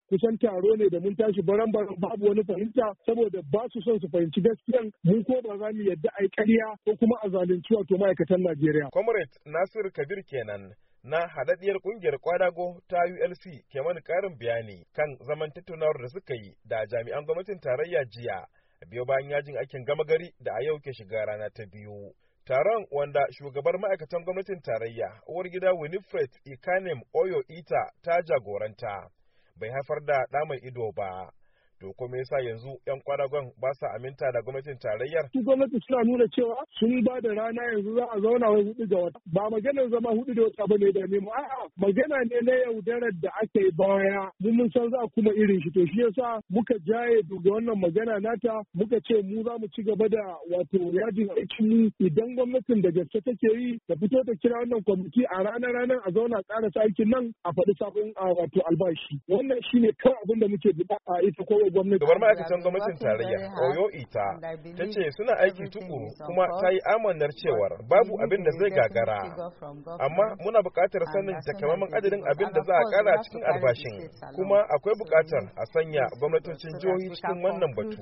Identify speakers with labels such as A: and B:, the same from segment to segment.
A: kusan taro ne da mun tashi baran-baran babu wani fahimta saboda ba su son su fahimci gaskiyan mun ko ba za mu yadda a yi ƙarya ko kuma a zalunci wato ma'aikatan Najeriya.
B: Comrade Nasir Kabir kenan na haɗaɗɗiyar ƙungiyar kwadago ta ULC ke mana ƙarin bayani kan zaman tattaunawar da suka yi da jami'an gwamnatin tarayya jiya biyo bayan yajin aikin gama gari da a yau ke shiga rana ta biyu. Taron wanda shugabar ma'aikatan gwamnatin tarayya uwar gida Winifred Ikanem Oyo Ita ta jagoranta bai haifar da ɗa mai ido ba. To kuma yasa yanzu yan kwadagon ba sa aminta da gwamnatin tarayyar?
A: Su gwamnati suna nuna cewa sun ba da rana yanzu za a zauna wa 4 ga wata. Ba maganar zama 4 da wata bane da nemo. A'a magana ne na yaudarar da aka yi baya. Mun san za kuma irin shi. To shi yasa muka jaye daga wannan magana nata muka ce mu za mu ci gaba da wato yajin aikin mu idan gwamnatin da gaske take yi ta fito ta kira wannan kwamiti a ranar a zauna karasa aikin nan a faɗi sabon wato albashi. Wannan shine kawai abin da muke buƙata a ita ko gwamnati.
B: Gabar ma'aikatan gwamnatin tarayya Oyo Ita ta ce suna aiki tukuru kuma ta yi amanar cewar babu abin da zai gagara. Amma muna buƙatar sanin takamaiman adadin abin da za a ƙara cikin albashin. Kuma akwai buƙatar a sanya gwamnatocin jihohi cikin wannan batu.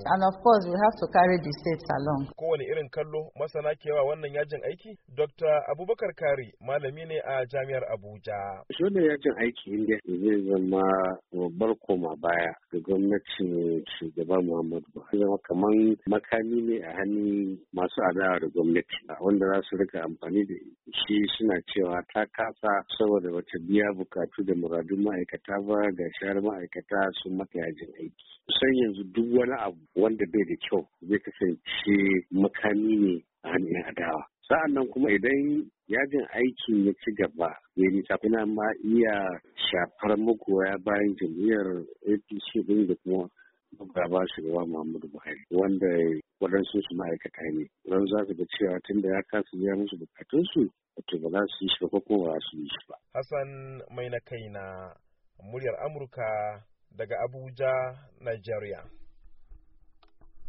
B: Kowane irin kallo masana kewa wannan yajin aiki? Dr. Abubakar Kari malami ne a Jami'ar Abuja.
C: Shi ne yajin aiki inda zai zama babbar koma baya ga gwamnati shugaba Muhammadu Buhari zama kamar makami ne a hannun masu adawa da gwamnati wanda za su rika amfani da shi suna cewa ta kasa saboda bata biya bukatu da muradun ma'aikata ba ga shahar ma'aikata sun mata yajin aiki. Kusan yanzu duk wani abu wanda bai da kyau zai kasance makami ne a hannun adawa. Sa'an nan kuma idan yajin aikin ya ci gaba ya nisa kuna ma iya shafar magoya bayan jam'iyyar APC din da kuma gaba shugaba Muhammadu Buhari wanda waɗansu su ma'aikata ne. Don za su ga cewa tun da ya kasa biya musu bukatunsu wato ba za su yi shi ba ko ba su yi shi ba.
B: Hassan mai na kaina muryar Amurka daga Abuja, Nigeria.